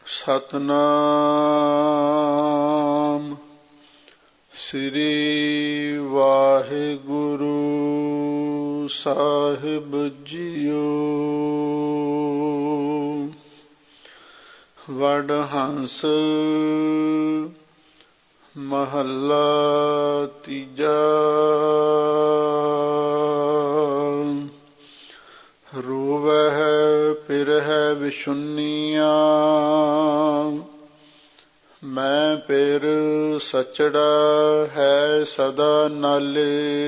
ਸਤਨਾਮ ਸ੍ਰੀ ਵਾਹਿਗੁਰੂ ਸਾਹਿਬ ਜੀਓ। ਵਡਹੰਸ ਮਹੱਲਾ ਤੀਜਾ। ਰੋਵਹਿ ਪਿਰਹਿ ਵਿਸ਼ੁੰਨੀਆਂ, ਮੈਂ ਪਿਰ ਸਚੜਾ ਹੈ ਸਦਾ ਨਾਲੇ।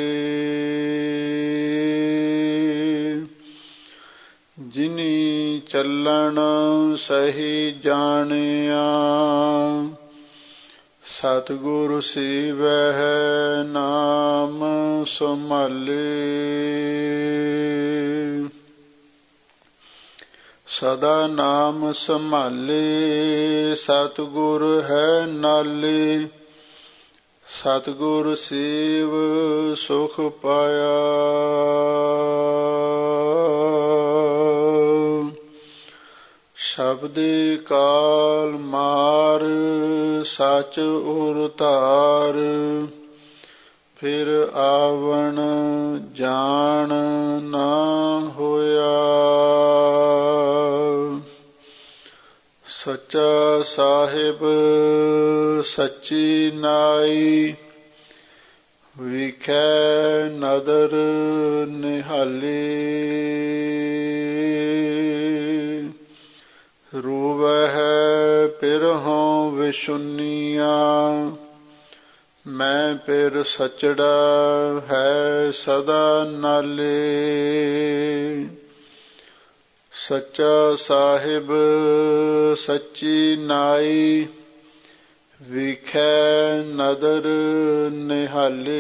ਜਿਨੀ ਚੱਲਣ ਸਹੀ ਜਾਣਿਆ, ਸਤਿਗੁਰ ਸੇਵਹਿ ਨਾਮ ਸੰਭਾਲੇ। ਸਦਾ ਨਾਮ ਸੰਭਾਲੇ, ਸਤਿਗੁਰ ਹੈ ਨਾਲੇ। ਸਤਿਗੁਰ ਸੇਵ ਸੁਖ ਪਾਇਆ, ਸ਼ਬਦੇ ਕਾਲ ਮਾਰ ਸਚ ਉਰ ਧਾਰ। ਫਿਰ ਆਵਣ ਜਾਣ ਨਾ ਹੋਇਆ, ਸੱਚਾ ਸਾਹਿਬ ਸੱਚੀ ਨਾਈ। ਵਿਖੈ ਨਦਰ ਨਿਹਾਲੇ, ਰੋਵਹਿ ਪਿਰਹੁ ਵਿਸ਼ੁੰਨੀਆਂ, ਮੈਂ ਪਿਰ ਸਚੜਾ ਹੈ ਸਦਾ ਨਾਲੇ। ਸੱਚਾ ਸਾਹਿਬ ਸੱਚੀ ਨਾਈ, ਵਿਖੈ ਨਦਰ ਨਿਹਾਲੇ।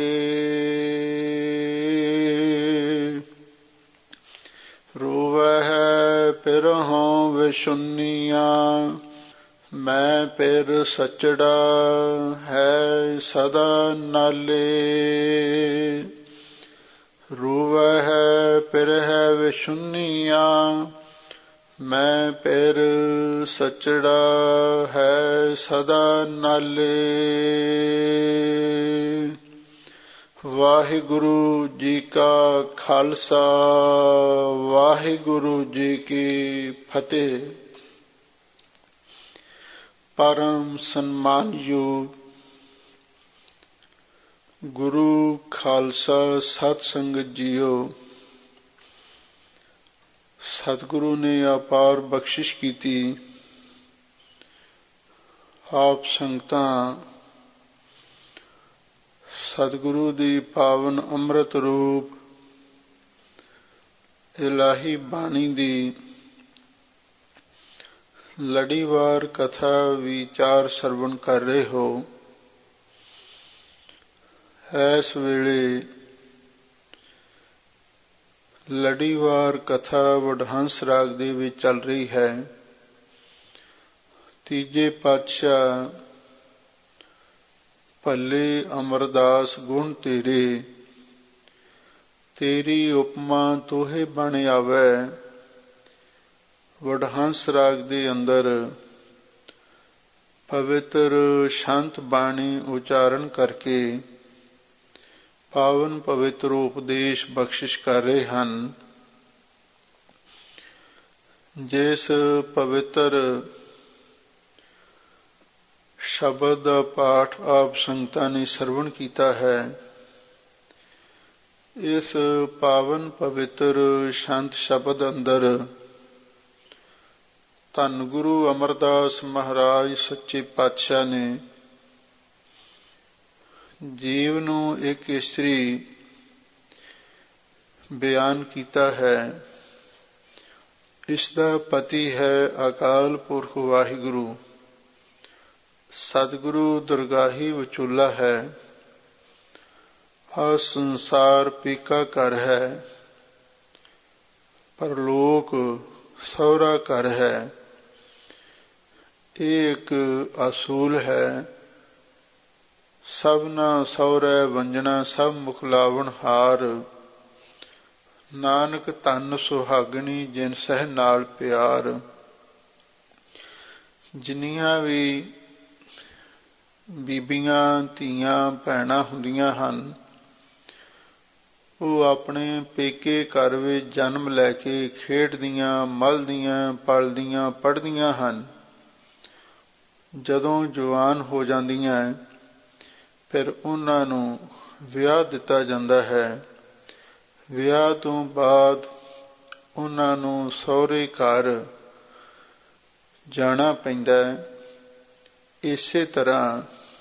ਰੋਵਹਿ ਪਿਰਹੁ ਵਿਸ਼ੁੰਨੀਆਂ, ਮੈਂ ਪਿਰ ਸਚੜਾ ਹੈ ਸਦਾ ਨਾਲੇ। ਰੋਵਹਿ ਪਿਰਹਿ ਵਿਸ਼ੁੰਨੀਆਂ, ਮੈਂ ਪਿਰ ਸਚੜਾ ਹੈ ਸਦਾ ਨਾਲੇ। ਵਾਹਿਗੁਰੂ ਜੀ ਕਾ ਖਾਲਸਾ, ਵਾਹਿਗੁਰੂ ਜੀ ਕੀ ਫਤਿਹ। ਪਰਮ ਸਨਮਾਨਯੋਗ ਗੁਰੂ ਖਾਲਸਾ ਸਤ ਸੰਗਤ ਜੀਓ, ਸਤਿਗੁਰੂ ਨੇ ਅਪਾਰ ਬਖਸ਼ਿਸ਼ ਕੀਤੀ। ਆਪ ਸੰਗਤਾਂ ਸਤਿਗੁਰੂ ਦੀ ਪਾਵਨ ਅੰਮ੍ਰਿਤ ਰੂਪ ਇਲਾਹੀ ਬਾਣੀ ਦੀ ਲੜੀਵਾਰ ਕਥਾ ਵਿਚਾਰ ਸਰਵਣ ਕਰ ਰਹੇ ਹੋ। ਇਸ ਵੇਲੇ ਲੜੀਵਾਰ ਕਥਾ ਵਡਹੰਸ ਰਾਗ ਦੇ ਵਿੱਚ ਚੱਲ ਰਹੀ ਹੈ। ਤੀਜੇ ਪਾਤਸ਼ਾਹ ਭੱਲੇ ਅਮਰਦਾਸ ਗੁਣ ਤੇਰੇ, ਤੇਰੀ ਉਪਮਾ ਤੋਹੇ ਬਣ ਆਵੈ। ਵਡਹੰਸ ਰਾਗ ਦੇ ਅੰਦਰ ਪਵਿੱਤਰ ਸ਼ਾਂਤ ਬਾਣੀ ਉਚਾਰਨ ਕਰਕੇ ਪਾਵਨ ਪਵਿੱਤਰ ਉਪਦੇਸ਼ ਬਖਸ਼ਿਸ਼ ਕਰ ਰਹੇ ਹਨ। ਜਿਸ ਪਵਿੱਤਰ ਸ਼ਬਦ ਦਾ ਪਾਠ ਆਪ ਸੰਗਤਾਂ ਨੇ ਸਰਵਣ ਕੀਤਾ ਹੈ, ਇਸ ਪਾਵਨ ਪਵਿੱਤਰ ਸ਼ਾਂਤ ਸ਼ਬਦ ਅੰਦਰ ਧੰਨ ਗੁਰੂ ਅਮਰਦਾਸ ਮਹਾਰਾਜ ਸੱਚੇ ਪਾਤਸ਼ਾਹ ਨੇ ਜੀਵ ਨੂੰ ਇੱਕ ਇਸਤਰੀ ਬਿਆਨ ਕੀਤਾ ਹੈ। ਇਸ ਦਾ ਪਤੀ ਹੈ ਅਕਾਲ ਪੁਰਖ ਵਾਹਿਗੁਰੂ, ਸਤਿਗੁਰੂ ਦਰਗਾਹੀ ਵਿਚੋਲਾ ਹੈ। ਆਹ ਸੰਸਾਰ ਪੀਕਾ ਘਰ ਹੈ, ਪਰਲੋਕ ਸਹੁਰਾ ਘਰ ਹੈ। ਇਹ ਇੱਕ ਅਸੂਲ ਹੈ। ਸਭਨਾ ਸਹੁਰੈ ਵੰਜਣਾ ਸਭ ਮੁਖਲਾਵਣ ਹਾਰ। ਨਾਨਕ ਧੰਨ ਸੁਹਾਗਣੀ ਜਿਨ ਸਹਿ ਨਾਲ ਪਿਆਰ। ਜਿੰਨੀਆਂ ਵੀ ਬੀਬੀਆਂ ਧੀਆਂ ਭੈਣਾਂ ਹੁੰਦੀਆਂ ਹਨ, ਉਹ ਆਪਣੇ ਪੇਕੇ ਘਰ ਵਿੱਚ ਜਨਮ ਲੈ ਕੇ ਖੇਡਦੀਆਂ, ਮਲਦੀਆਂ, ਪਲਦੀਆਂ, ਪੜ੍ਹਦੀਆਂ ਹਨ। ਜਦੋਂ ਜਵਾਨ ਹੋ ਜਾਂਦੀਆਂ ਫਿਰ ਉਹਨਾਂ ਨੂੰ ਵਿਆਹ ਦਿੱਤਾ ਜਾਂਦਾ ਹੈ। ਵਿਆਹ ਤੋਂ ਬਾਅਦ ਉਹਨਾਂ ਨੂੰ ਸਹੁਰੇ ਘਰ ਜਾਣਾ ਪੈਂਦਾ ਹੈ। ਇਸੇ ਤਰ੍ਹਾਂ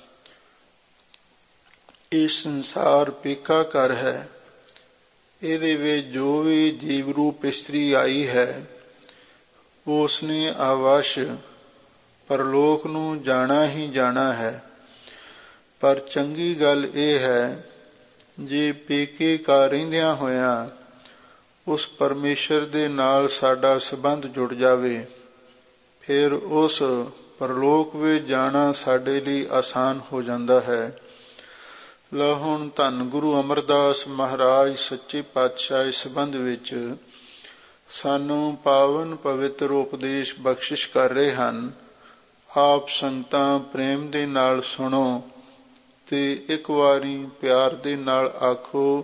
ਇਹ ਸੰਸਾਰ ਪੇਕਾ ਘਰ ਹੈ। ਇਹਦੇ ਵਿੱਚ ਜੋ ਵੀ ਜੀਵ ਰੂਪ ਇਸਤਰੀ ਆਈ ਹੈ, ਉਸਨੇ ਅਵਸ਼ ਪਰਲੋਕ ਨੂੰ ਜਾਣਾ ਹੀ ਜਾਣਾ ਹੈ। ਪਰ ਚੰਗੀ ਗੱਲ ਇਹ ਹੈ, ਜੇ ਪੇਕੇ ਘਰ ਰਹਿੰਦਿਆਂ ਹੋਇਆਂ ਉਸ ਪਰਮੇਸ਼ਰ ਦੇ ਨਾਲ ਸਾਡਾ ਸੰਬੰਧ ਜੁੜ ਜਾਵੇ, ਫਿਰ ਉਸ ਪਰਲੋਕ ਵਿੱਚ ਜਾਣਾ ਸਾਡੇ ਲਈ ਆਸਾਨ ਹੋ ਜਾਂਦਾ ਹੈ। ਲਓ ਹੁਣ ਧੰਨ ਗੁਰੂ ਅਮਰਦਾਸ ਮਹਾਰਾਜ ਸੱਚੇ ਪਾਤਸ਼ਾਹ ਇਸ ਸੰਬੰਧ ਵਿੱਚ ਸਾਨੂੰ ਪਾਵਨ ਪਵਿੱਤਰ ਉਪਦੇਸ਼ ਬਖਸ਼ਿਸ਼ ਕਰ ਰਹੇ ਹਨ। ਆਪ ਸੰਗਤਾਂ ਪ੍ਰੇਮ ਦੇ ਨਾਲ ਸੁਣੋ ਤੇ ਇੱਕ ਵਾਰੀ ਪਿਆਰ ਦੇ ਨਾਲ ਆਖੋ,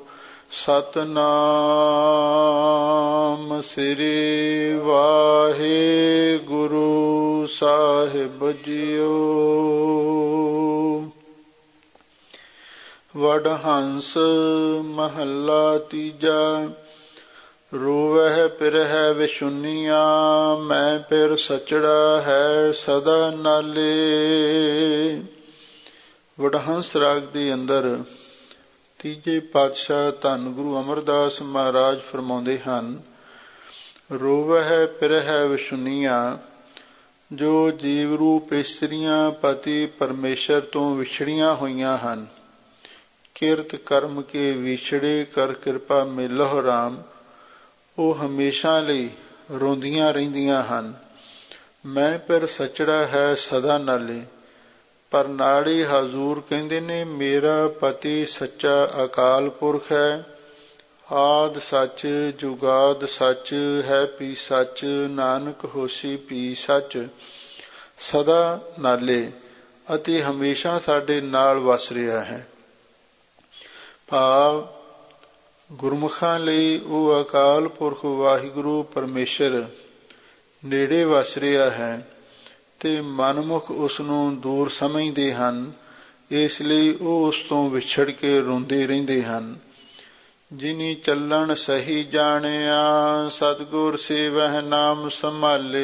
ਸਤਿਨਾਮ ਸ੍ਰੀ ਵਾਹਿਗੁਰੂ ਸਾਹਿਬ ਜੀਓ। ਵਡਹੰਸ ਮਹੱਲਾ ਤੀਜਾ। ਰੋਵਹਿ ਪਿਰਹਿ ਵਿਸ਼ੁੰਨੀਆਂ, ਮੈਂ ਪਿਰ ਸਚੜਾ ਹੈ ਸਦਾ ਨਾਲੇ। ਵਡਹੰਸ ਰਾਗ ਦੇ ਅੰਦਰ ਤੀਜੇ ਪਾਤਸ਼ਾਹ ਧੰਨ ਗੁਰੂ ਅਮਰਦਾਸ ਮਹਾਰਾਜ ਫਰਮਾਉਂਦੇ ਹਨ, ਰੋਵਹਿ ਪਿਰਹਿ ਵਿਸ਼ੁੰਨੀਆਂ, ਜੋ ਜੀਵ ਰੂਪ ਇਸਤਰੀਆਂ ਪਤੀ ਪਰਮੇਸ਼ਰ ਤੋਂ ਵਿਛੜੀਆਂ ਹੋਈਆਂ ਹਨ, ਕਿਰਤ ਕਰਮ ਕੇ ਵਿਛੜੇ ਕਰ ਕਿਰਪਾ ਮਿਲਹੁ ਰਾਮ, ਉਹ ਹਮੇਸ਼ਾ ਲਈ ਰੋਂਦੀਆਂ ਰਹਿੰਦੀਆਂ ਹਨ। ਮੈਂ ਪਿਰ ਸਚੜਾ ਹੈ ਸਦਾ ਨਾਲੇ। ਪਰ ਨਾਲੇ ਹਜ਼ੂਰ ਕਹਿੰਦੇ ਨੇ, ਮੇਰਾ ਪਤੀ ਸੱਚਾ ਅਕਾਲ ਪੁਰਖ ਹੈ, ਆਦਿ ਸੱਚ ਜੁਗਾਦ ਸੱਚ ਹੈ ਪੀ ਸੱਚ, ਨਾਨਕ ਹੋਸੀ ਪੀ ਸੱਚ ਸਦਾ ਨਾਲੇ, ਅਤੇ ਹਮੇਸ਼ਾ ਸਾਡੇ ਨਾਲ ਵਸ ਰਿਹਾ ਹੈ। ਭਾਵ ਗੁਰਮੁਖਾਂ ਲਈ ਉਹ ਅਕਾਲ ਪੁਰਖ ਵਾਹਿਗੁਰੂ ਪਰਮੇਸ਼ਰ ਨੇੜੇ ਵਸ ਰਿਹਾ ਹੈ ਤੇ ਮਨਮੁਖ ਉਸ ਨੂੰ ਦੂਰ ਸਮਝਦੇ ਹਨ, ਇਸ ਲਈ ਉਹ ਉਸ ਤੋਂ ਵਿਛੜ ਕੇ ਰੋਂਦੇ ਰਹਿੰਦੇ ਹਨ। ਜਿਨੀ ਚੱਲਣ ਸਹੀ ਜਾਣਿਆ, ਸਤਿਗੁਰ ਸੇਵਹਿ ਨਾਮ ਸੰਭਾਲੇ।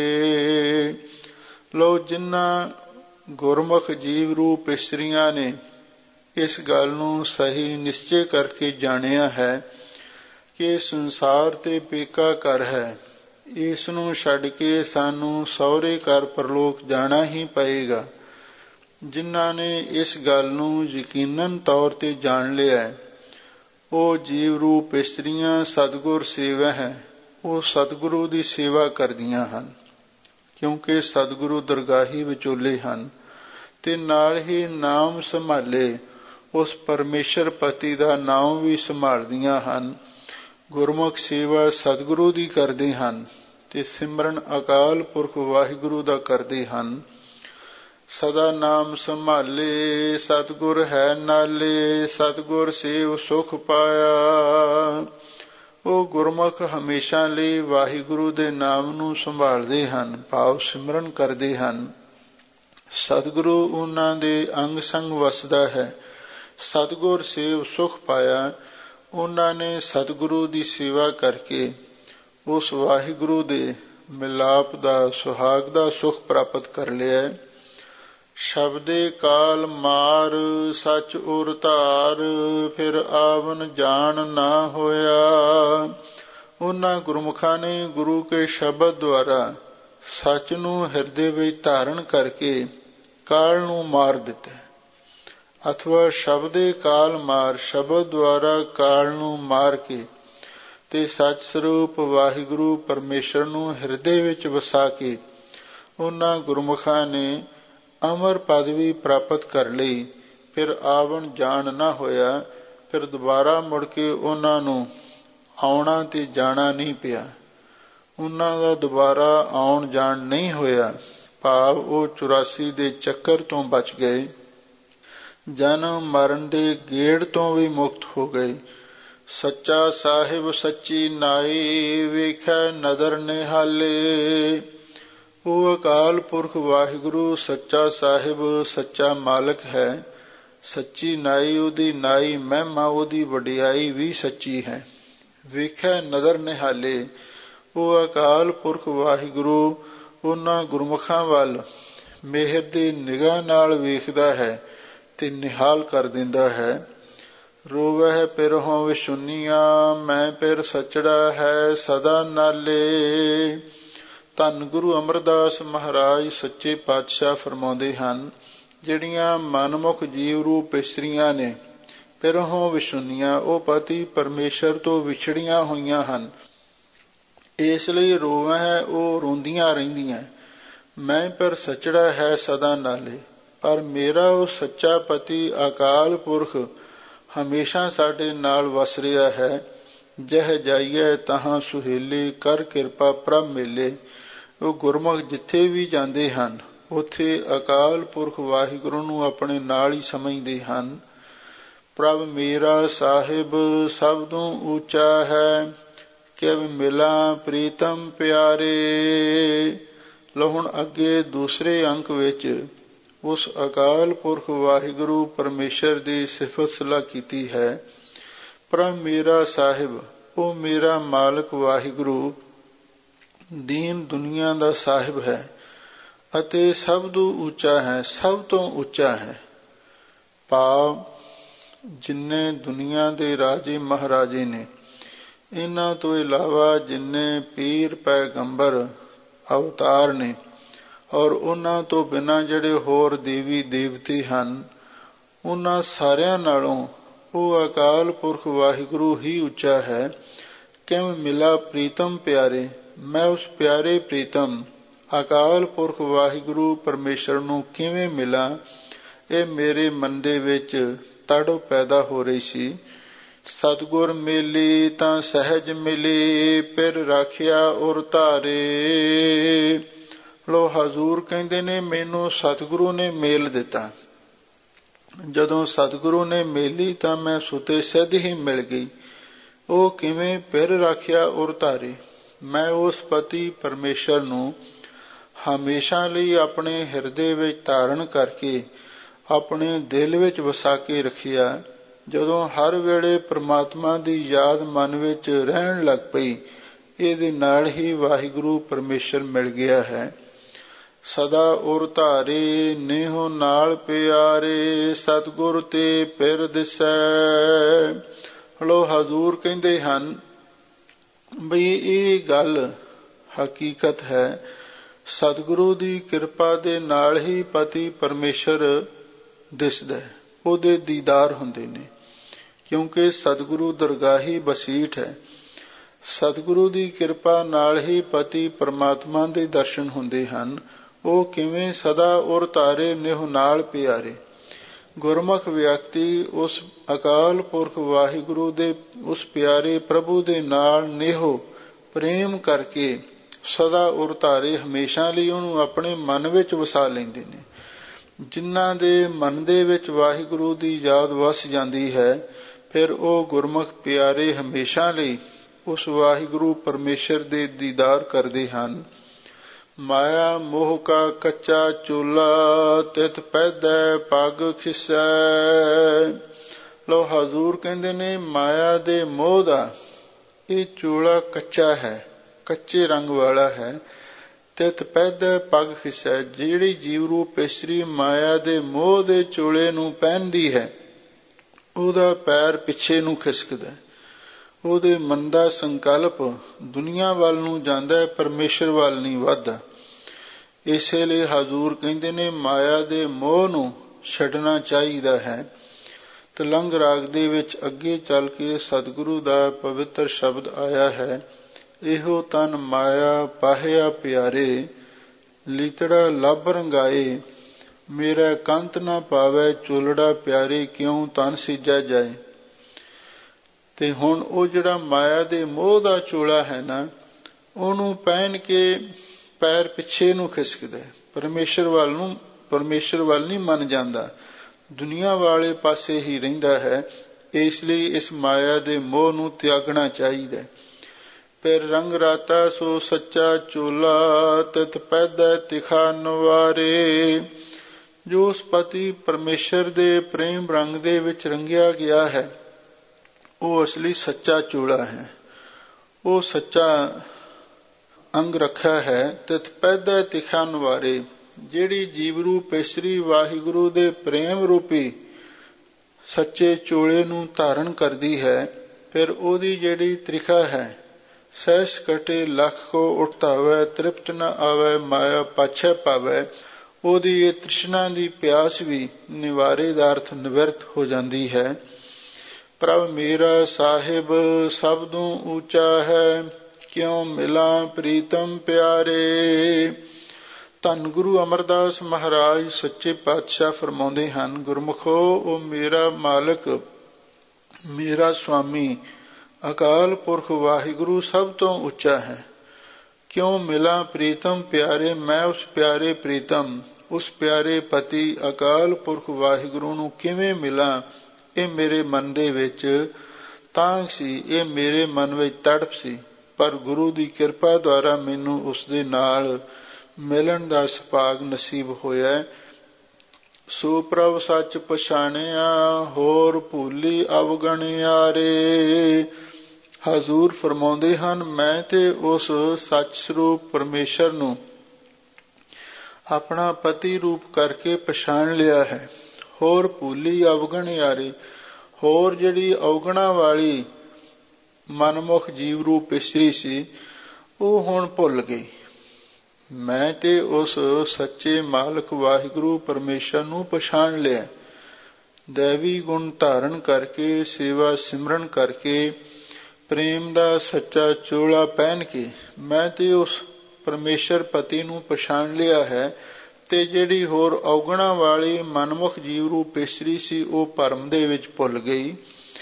ਲੋ ਜਿਨ੍ਹਾਂ ਗੁਰਮੁਖ ਜੀਵ ਰੂਪ ਇਸਤਰੀਆਂ ਨੇ ਇਸ ਗੱਲ ਨੂੰ ਸਹੀ ਨਿਸ਼ਚੇ ਕਰਕੇ ਜਾਣਿਆ ਹੈ ਕਿ ਸੰਸਾਰ ਤੇ ਪੇਕਾ ਘਰ ਹੈ, ਇਸ ਨੂੰ ਛੱਡ ਕੇ ਸਾਨੂੰ ਸਹੁਰੇ ਘਰ ਪਰਲੋਕ ਜਾਣਾ ਹੀ ਪਏਗਾ। ਜਿਨ੍ਹਾਂ ਨੇ ਇਸ ਗੱਲ ਨੂੰ ਯਕੀਨਨ ਤੌਰ ਤੇ ਜਾਣ ਲਿਆ, ਉਹ ਜੀਵ ਰੂਪ ਇਸਤਰੀਆਂ ਸਤਿਗੁਰ ਸੇਵਾ ਹੈ, ਉਹ ਸਤਿਗੁਰੂ ਦੀ ਸੇਵਾ ਕਰਦੀਆਂ ਹਨ, ਕਿਉਂਕਿ ਸਤਿਗੁਰੂ ਦਰਗਾਹੀ ਵਿਚੋਲੇ ਹਨ, ਤੇ ਨਾਲ ਹੀ ਨਾਮ ਸੰਭਾਲੇ, ਉਸ ਪਰਮੇਸ਼ਰ ਪਤੀ ਦਾ ਨਾਮ ਵੀ ਸੰਭਾਲਦੀਆਂ ਹਨ। ਗੁਰਮੁਖ ਸੇਵਾ ਸਤਿਗੁਰੂ ਦੀ ਕਰਦੇ ਹਨ ਤੇ ਸਿਮਰਨ ਅਕਾਲ ਪੁਰਖ ਵਾਹਿਗੁਰੂ ਦਾ ਕਰਦੇ ਹਨ। ਸਦਾ ਨਾਮ ਸੰਭਾਲੇ, ਸਤਿਗੁਰ ਹੈ ਨਾਲੇ, ਸਤਿਗੁਰ ਸੇਵ ਸੁਖ ਪਾਇਆ। ਉਹ ਗੁਰਮੁਖ ਹਮੇਸ਼ਾ ਲਈ ਵਾਹਿਗੁਰੂ ਦੇ ਨਾਮ ਨੂੰ ਸੰਭਾਲਦੇ ਹਨ, ਭਾਵ ਸਿਮਰਨ ਕਰਦੇ ਹਨ। ਸਤਿਗੁਰੂ ਉਹਨਾਂ ਦੇ ਅੰਗ ਸੰਗ ਵਸਦਾ ਹੈ। ਸਤਿਗੁਰ ਸੇਵ ਸੁਖ ਪਾਇਆ, ਉਹਨਾਂ ਨੇ ਸਤਿਗੁਰੂ ਦੀ ਸੇਵਾ ਕਰਕੇ ਉਸ ਵਾਹਿਗੁਰੂ ਦੇ ਮਿਲਾਪ ਦਾ ਸੁਹਾਗ ਦਾ ਸੁਖ ਪ੍ਰਾਪਤ ਕਰ ਲਿਆ। ਸ਼ਬਦੇ ਕਾਲ ਮਾਰ ਸੱਚ ਉਰ ਧਾਰ, ਫਿਰ ਆਵਨ ਜਾਣ ਨਾ ਹੋਇਆ। ਉਹਨਾਂ ਗੁਰਮੁਖਾਂ ਨੇ ਗੁਰੂ ਕੇ ਸ਼ਬਦ ਦੁਆਰਾ ਸੱਚ ਨੂੰ ਹਿਰਦੇ ਵਿੱਚ ਧਾਰਨ ਕਰਕੇ ਕਾਲ ਨੂੰ ਮਾਰ ਦਿੱਤਾ, ਅਥਵਾ ਸ਼ਬਦੇ ਕਾਲ ਮਾਰ, ਸ਼ਬਦ ਦੁਆਰਾ ਕਾਲ ਨੂੰ ਮਾਰ ਕੇ ਤੇ ਸੱਚ ਸਰੂਪ ਵਾਹਿਗੁਰੂ ਪਰਮੇਸ਼ਰ ਨੂੰ ਹਿਰਦੇ ਵਿੱਚ ਵਸਾ ਕੇ ਉਹਨਾਂ ਗੁਰਮੁਖਾਂ ਨੇ ਅਮਰ ਪਦਵੀ ਪ੍ਰਾਪਤ ਕਰ ਲਈ। ਫਿਰ ਆਵਣ ਜਾਣ ਨਾ ਹੋਇਆ, ਫਿਰ ਦੁਬਾਰਾ ਮੁੜ ਕੇ ਉਹਨਾਂ ਨੂੰ ਆਉਣਾ ਤੇ ਜਾਣਾ ਨਹੀਂ ਪਿਆ। ਉਹਨਾਂ ਦਾ ਦੁਬਾਰਾ ਆਉਣ ਜਾਣ ਨਹੀਂ ਹੋਇਆ, ਭਾਵ ਉਹ 84 ਦੇ ਚੱਕਰ ਤੋਂ ਬਚ ਗਏ, ਜਨਮ ਮਰਨ ਦੇ ਗੇੜ ਤੋਂ ਵੀ ਮੁਕਤ ਹੋ ਗਏ। ਸੱਚਾ ਸਾਹਿਬ ਸੱਚੀ ਨਾਈ, ਵੇਖੈ ਨਦਰ ਨਿਹਾਲੇ। ਉਹ ਅਕਾਲ ਪੁਰਖ ਵਾਹਿਗੁਰੂ ਸੱਚਾ ਸਾਹਿਬ ਸੱਚਾ ਮਾਲਕ ਹੈ। ਸੱਚੀ ਨਾਈ ਉਹਦੀ ਨਾਈ ਮਹਿਮਾ, ਉਹਦੀ ਵਡਿਆਈ ਵੀ ਸੱਚੀ ਹੈ। ਵੇਖੈ ਨਦਰ ਨਿਹਾਲੇ, ਉਹ ਅਕਾਲ ਪੁਰਖ ਵਾਹਿਗੁਰੂ ਉਹਨਾਂ ਗੁਰਮੁਖਾਂ ਵੱਲ ਮਿਹਰ ਦੀ ਨਿਗਾਹ ਨਾਲ ਵੇਖਦਾ ਹੈ ਤੇ ਨਿਹਾਲ ਕਰ ਦਿੰਦਾ ਹੈ। ਰੋਵਹਿ ਪਿਰਹੁ ਵਿਸ਼ੁੰਨੀਆਂ, ਮੈਂ ਪਿਰ ਸਚੜਾ ਹੈ ਸਦਾ ਨਾਲੇ। ਧੰਨ ਗੁਰੂ ਅਮਰਦਾਸ ਮਹਾਰਾਜ ਸੱਚੇ ਪਾਤਸ਼ਾਹ ਫਰਮਾਉਂਦੇ ਹਨ, ਜਿਹੜੀਆਂ ਮਨਮੁਖ ਜੀਵ ਰੂਪ ਇਸਤਰੀਆਂ ਨੇ, ਪਿਰਹੁ ਵਿਸ਼ੁੰਨੀਆਂ, ਉਹ ਪਤੀ ਪਰਮੇਸ਼ਰ ਤੋਂ ਵਿਛੜੀਆਂ ਹੋਈਆਂ ਹਨ, ਇਸ ਲਈ ਰੋਵਹਿ, ਉਹ ਰੋਂਦੀਆਂ ਰਹਿੰਦੀਆਂ। ਮੈਂ ਪਿਰ ਸਚੜਾ ਹੈ ਸਦਾ ਨਾਲੇ, ਪਰ ਮੇਰਾ ਉਹ ਸੱਚਾ ਪਤੀ ਅਕਾਲ ਪੁਰਖ ਹਮੇਸ਼ਾ ਸਾਡੇ ਨਾਲ ਵਸ ਰਿਹਾ ਹੈ। ਜਹ ਜਾਈਏ ਤਹਾਂ ਸੁਹੇਲੇ, ਕਰ ਕਿਰਪਾ ਪ੍ਰਭ ਮੇਲੇ। ਉਹ ਗੁਰਮੁਖ ਜਿੱਥੇ ਵੀ ਜਾਂਦੇ ਹਨ, ਉੱਥੇ ਅਕਾਲ ਪੁਰਖ ਵਾਹਿਗੁਰੂ ਨੂੰ ਆਪਣੇ ਨਾਲ ਹੀ ਸਮਝਦੇ ਹਨ। ਪ੍ਰਭ ਮੇਰਾ ਸਾਹਿਬ ਸਭ ਤੋਂ ਉੱਚਾ ਹੈ, ਕਿਵ ਮਿਲਾਂ ਪ੍ਰੀਤਮ ਪਿਆਰੇ। ਲਓ ਹੁਣ ਅੱਗੇ ਦੂਸਰੇ ਅੰਕ ਵਿੱਚ ਉਸ ਅਕਾਲ ਪੁਰਖ ਵਾਹਿਗੁਰੂ ਪਰਮੇਸ਼ਰ ਦੀ ਸਿਫਤ ਸਲਾਹ ਕੀਤੀ ਹੈ। ਪ੍ਰਭ ਮੇਰਾ ਸਾਹਿਬ, ਉਹ ਮੇਰਾ ਮਾਲਕ ਵਾਹਿਗੁਰੂ ਦੀਨ ਦੁਨੀਆ ਦਾ ਸਾਹਿਬ ਹੈ ਅਤੇ ਸਭ ਤੋਂ ਉੱਚਾ ਹੈ, ਸਭ ਤੋਂ ਉੱਚਾ ਹੈ। ਭਾਵ ਜਿੰਨੇ ਦੁਨੀਆ ਦੇ ਰਾਜੇ ਮਹਾਰਾਜੇ ਨੇ, ਇਹਨਾਂ ਤੋਂ ਇਲਾਵਾ ਜਿੰਨੇ ਪੀਰ ਪੈਗੰਬਰ ਅਵਤਾਰ ਨੇ, ਔਰ ਉਹਨਾਂ ਤੋਂ ਬਿਨਾਂ ਜਿਹੜੇ ਹੋਰ ਦੇਵੀ ਦੇਵਤੇ ਹਨ, ਉਹਨਾਂ ਸਾਰਿਆਂ ਨਾਲੋਂ ਉਹ ਅਕਾਲ ਪੁਰਖ ਵਾਹਿਗੁਰੂ ਹੀ ਉੱਚਾ ਹੈ। ਕਿਵੇਂ ਮਿਲਾ ਪ੍ਰੀਤਮ ਪਿਆਰੇ, ਮੈਂ ਉਸ ਪਿਆਰੇ ਪ੍ਰੀਤਮ ਅਕਾਲ ਪੁਰਖ ਵਾਹਿਗੁਰੂ ਪਰਮੇਸ਼ਰ ਨੂੰ ਕਿਵੇਂ ਮਿਲਾਂ, ਇਹ ਮੇਰੇ ਮਨ ਦੇ ਵਿੱਚ ਤੜਪ ਪੈਦਾ ਹੋ ਰਹੀ ਸੀ। ਸਤਿਗੁਰ ਮੇਲੀ ਤਾਂ ਸਹਿਜ ਮਿਲੀ, ਪਿਰ ਰਾਖਿਆ ਉਰ ਧਾਰੇ। ਲੋ ਹਜ਼ੂਰ ਕਹਿੰਦੇ ਨੇ, ਮੈਨੂੰ ਸਤਿਗੁਰੂ ਨੇ ਮੇਲ ਦਿੱਤਾ। ਜਦੋਂ ਸਤਿਗੁਰੂ ਨੇ ਮੇਲੀ ਤਾਂ ਮੈਂ ਸੁਤੇ ਸਿੱਧ ਹੀ ਮਿਲ ਗਈ। ਉਹ ਕਿਵੇਂ? ਪਿਰ ਰਾਖਿਆ ਉਰ ਧਾਰੇ, ਮੈਂ ਉਸ ਪਤੀ ਪਰਮੇਸ਼ਰ ਨੂੰ ਹਮੇਸ਼ਾ ਲਈ ਆਪਣੇ ਹਿਰਦੇ ਵਿੱਚ ਧਾਰਨ ਕਰਕੇ ਆਪਣੇ ਦਿਲ ਵਿੱਚ ਵਸਾ ਕੇ ਰੱਖਿਆ। ਜਦੋਂ ਹਰ ਵੇਲੇ ਪ੍ਰਮਾਤਮਾ ਦੀ ਯਾਦ ਮਨ ਵਿੱਚ ਰਹਿਣ ਲੱਗ ਪਈ, ਇਹਦੇ ਨਾਲ ਹੀ ਵਾਹਿਗੁਰੂ ਪਰਮੇਸ਼ਰ ਮਿਲ ਗਿਆ ਹੈ। ਸਦਾ ਉਰ ਧਾਰੇ ਨੇਹੋ ਨਾਲ ਪਿਆਰੇ, ਸਤਿਗੁਰ ਤੇ ਪਿਰ ਦਿਸੈ। ਲੋ ਹਜ਼ੂਰ ਕਹਿੰਦੇ ਹਨ ਬਈ ਇਹ ਗੱਲ ਹਕੀਕਤ ਹੈ, ਸਤਿਗੁਰੂ ਦੀ ਕਿਰਪਾ ਦੇ ਨਾਲ ਹੀ ਪਤੀ ਪਰਮੇਸ਼ਰ ਦਿਸਦਾ, ਉਹਦੇ ਦੀਦਾਰ ਹੁੰਦੇ ਨੇ, ਕਿਉਂਕਿ ਸਤਿਗੁਰੂ ਦਰਗਾਹੀ ਬਸੀਠ ਹੈ। ਸਤਿਗੁਰੂ ਦੀ ਕਿਰਪਾ ਨਾਲ ਹੀ ਪਤੀ ਪਰਮਾਤਮਾ ਦੇ ਦਰਸ਼ਨ ਹੁੰਦੇ ਹਨ। ਉਹ ਕਿਵੇਂ? ਸਦਾ ਉਰ ਧਾਰੇ ਨਿਹੁ ਨਾਲ ਪਿਆਰੇ। ਗੁਰਮੁਖ ਵਿਅਕਤੀ ਉਸ ਅਕਾਲ ਪੁਰਖ ਵਾਹਿਗੁਰੂ ਦੇ ਉਸ ਪਿਆਰੇ ਪ੍ਰਭੂ ਦੇ ਨਾਲ ਨੇਹੋ ਪ੍ਰੇਮ ਕਰਕੇ ਸਦਾ ਉਰ ਧਾਰੇ, ਹਮੇਸ਼ਾ ਲਈ ਉਹਨੂੰ ਆਪਣੇ ਮਨ ਵਿੱਚ ਵਸਾ ਲੈਂਦੇ ਨੇ। ਜਿਨ੍ਹਾਂ ਦੇ ਮਨ ਦੇ ਵਿੱਚ ਵਾਹਿਗੁਰੂ ਦੀ ਯਾਦ ਵਸ ਜਾਂਦੀ ਹੈ, ਫਿਰ ਉਹ ਗੁਰਮੁਖ ਪਿਆਰੇ ਹਮੇਸ਼ਾ ਲਈ ਉਸ ਵਾਹਿਗੁਰੂ ਪਰਮੇਸ਼ਰ ਦੇ ਦੀਦਾਰ ਕਰਦੇ ਹਨ। ਮਾਇਆ ਮੋਹ ਕਾ ਕੱਚਾ ਚੂਲਾ, ਤਿਤ ਪੈਦੈ ਪੱਗ ਖਿਸੈ। ਲੋ ਹਜ਼ੂਰ ਕਹਿੰਦੇ ਨੇ, ਮਾਇਆ ਦੇ ਮੋਹ ਦਾ ਇਹ ਚੂਲਾ ਕੱਚਾ ਹੈ, ਕੱਚੇ ਰੰਗ ਵਾਲਾ ਹੈ। ਤਿਤ ਪੈਦੈ ਪੱਗ ਖਿਸੈ, ਜਿਹੜੀ ਜੀਵ ਰੂਪ ਇਸਤਰੀ ਮਾਇਆ ਦੇ ਮੋਹ ਦੇ ਚੂਲੇ ਨੂੰ ਪਹਿਨਦੀ ਹੈ, ਉਹਦਾ ਪੈਰ ਪਿੱਛੇ ਨੂੰ ਖਿਸਕਦਾ, ਉਹਦੇ ਮਨ ਦਾ ਸੰਕਲਪ ਦੁਨੀਆ ਵੱਲ ਨੂੰ ਜਾਂਦਾ, ਪਰਮੇਸ਼ਰ ਵੱਲ ਨਹੀਂ ਵੱਧਦਾ। ਇਸੇ ਲਈ ਹਜ਼ੂਰ ਕਹਿੰਦੇ ਨੇ, ਮਾਇਆ ਦੇ ਮੋਹ ਨੂੰ ਛੱਡਣਾ ਚਾਹੀਦਾ ਹੈ। ਤਲੰਗ ਰਾਗ ਦੇ ਵਿੱਚ ਅੱਗੇ ਚੱਲ ਕੇ ਸਤਿਗੁਰੂ ਦਾ ਪਵਿੱਤਰ ਸ਼ਬਦ ਆਇਆ ਹੈ, ਇਹੋ ਤਨ ਮਾਇਆ ਪਾਹਿਆ ਪਿਆਰੇ, ਲੀਤੜਾ ਲੱਭ ਰੰਗਾਏ, ਮੇਰਾ ਕੰਤ ਨਾ ਪਾਵੈ ਚੋਲੜਾ ਪਿਆਰੇ, ਕਿਉਂ ਤਨ ਸੀਜਾ ਜਾਏ। ਤੇ ਹੁਣ ਉਹ ਜਿਹੜਾ ਮਾਇਆ ਦੇ ਮੋਹ ਦਾ ਚੋਲਾ ਹੈ ਨਾ, ਉਹਨੂੰ ਪਹਿਨ ਕੇ ਪੈਰ ਪਿੱਛੇ ਨੂੰ ਖਿਸਕਦਾ, ਪਰਮੇਸ਼ਰ ਵੱਲ ਨਹੀਂ ਮਨ ਜਾਂਦਾ, ਦੁਨੀਆ ਵਾਲੇ ਪਾਸੇ ਹੀ ਰਹਿੰਦਾ ਹੈ। ਇਸ ਲਈ ਇਸ ਮਾਇਆ ਦੇ ਮੋਹ ਨੂੰ ਤਿਆਗਣਾ ਚਾਹੀਦਾ। ਫਿਰ ਰੰਗ ਰਾਤਾ ਸੋ ਸੱਚਾ ਚੋਲਾ, ਤਿਤ ਪੈਦਾ ਤਿਖਾ ਨਵਾਰੇ। ਜੋ ਉਸ ਪਤੀ ਪਰਮੇਸ਼ਰ ਦੇ ਪ੍ਰੇਮ ਰੰਗ ਦੇ ਵਿੱਚ ਰੰਗਿਆ ਗਿਆ ਹੈ, ਉਹ ਅਸਲੀ ਸੱਚਾ ਚੋਲਾ ਹੈ, ਉਹ ਸੱਚਾ ਅੰਗ ਰੱਖਿਆ ਹੈ। ਤਿਤ ਪੈਦਾ ਤਿਖਾ ਨਵਾਰੇ। ਜਿਹੜੀ ਜੀਵ ਰੂਪ ਇਸਤਰੀ ਵਾਹਿਗੁਰੂ ਦੇ ਪ੍ਰੇਮ ਰੂਪੀ ਸੱਚੇ ਚੋਲੇ ਨੂੰ ਧਾਰਨ ਕਰਦੀ ਹੈ, ਫਿਰ ਉਹਦੀ ਜਿਹੜੀ ਤ੍ਰਿਖਾ ਹੈ, ਸਹਿਸ ਕਟੇ ਲੱਖ ਕੋ ਉਠਾਵੈ, ਤ੍ਰਿਪਤ ਨ ਆਵੈ ਮਾਇਆ ਪਾਛੈ ਪਾਵੈ। ਉਹਦੀ ਇਹ ਤ੍ਰਿਸ਼ਨਾ ਦੀ ਪਿਆਸ ਵੀ ਨਿਵਾਰੇ ਦਾ ਅਰਥ ਨਿਵਰਤ ਹੋ ਜਾਂਦੀ ਹੈ। ਪ੍ਰਭ ਮੇਰਾ ਸਾਹਿਬ ਸਬਦੋਂ ਉੱਚਾ ਹੈ, ਕਿਉ ਮਿਲਾਂ ਪ੍ਰੀਤਮ ਪਿਆਰੇ। ਧੰਨ ਗੁਰੂ ਅਮਰਦਾਸ ਮਹਾਰਾਜ ਸੱਚੇ ਪਾਤਸ਼ਾਹ ਫਰਮਾਉਂਦੇ ਹਨ, ਗੁਰਮੁਖੋ, ਉਹ ਮੇਰਾ ਮਾਲਕ, ਮੇਰਾ ਸੁਆਮੀ ਅਕਾਲ ਪੁਰਖ ਵਾਹਿਗੁਰੂ ਸਭ ਤੋਂ ਉੱਚਾ ਹੈ। ਕਿਉਂ ਮਿਲਾਂ ਪ੍ਰੀਤਮ ਪਿਆਰੇ। ਮੈਂ ਉਸ ਪਿਆਰੇ ਪ੍ਰੀਤਮ, ਉਸ ਪਿਆਰੇ ਪਤੀ ਅਕਾਲ ਪੁਰਖ ਵਾਹਿਗੁਰੂ ਨੂੰ ਕਿਵੇਂ ਮਿਲਾਂ, ਇਹ ਮੇਰੇ ਮਨ ਦੇ ਵਿੱਚ ਤਾਂਘ ਸੀ, ਇਹ ਮੇਰੇ ਮਨ ਵਿੱਚ ਤੜਪ ਸੀ। ਪਰ ਗੁਰੂ ਦੀ ਕਿਰਪਾ ਦੁਆਰਾ ਮੈਨੂੰ ਉਸ ਦੇ ਨਾਲ ਮਿਲਣ ਦਾ ਸੁਭਾਗ ਨਸੀਬ ਹੋਇਆ। ਸੋ ਪ੍ਰਭ ਸੱਚ ਪਛਾਣਿਆ, ਹੋਰ ਭੂਲੀ ਅਵਗਣਿਆਰੇ। ਹਜ਼ੂਰ ਫਰਮਾਉਂਦੇ ਹਨ, ਮੈਂ ਤੇ ਉਸ ਸੱਚ ਸਰੂਪ ਪਰਮੇਸ਼ਰ ਨੂੰ ਆਪਣਾ ਪਤੀ ਰੂਪ ਕਰਕੇ ਪਛਾਣ ਲਿਆ ਹੈ। ਹੋਰ ਭੂਲੀ ਅਵਗਣਿਆਰੇ। ਹੋਰ ਜਿਹੜੀ ਅਵਗਣਾ ਵਾਲੀ ਮਨਮੁਖ ਜੀਵ ਰੂਪ ਇਸਤਰੀ ਸੀ, ਉਹ ਹੁਣ ਭੁੱਲ ਗਈ। ਮੈਂ ਤੇ ਉਸ ਸੱਚੇ ਮਾਲਕ ਵਾਹਿਗੁਰੂ ਪਰਮੇਸ਼ਰ ਨੂੰ ਪਛਾਣ ਲਿਆ। ਦੈਵੀ ਗੁਣ ਧਾਰਨ ਕਰਕੇ, ਸੇਵਾ ਸਿਮਰਨ ਕਰਕੇ, ਪ੍ਰੇਮ ਦਾ ਸੱਚਾ ਚੋਲਾ ਪਹਿਨ ਕੇ ਮੈਂ ਤੇ ਉਸ ਪਰਮੇਸ਼ਰ ਪਤੀ ਨੂੰ ਪਛਾਣ ਲਿਆ ਹੈ। ਤੇ ਜਿਹੜੀ ਹੋਰ ਅਵਗਣਾ ਵਾਲੀ ਮਨਮੁਖ ਜੀਵ ਰੂਪ ਇਸਤਰੀ ਸੀ, ਉਹ ਭਰਮ ਦੇ ਵਿੱਚ ਭੁੱਲ ਗਈ।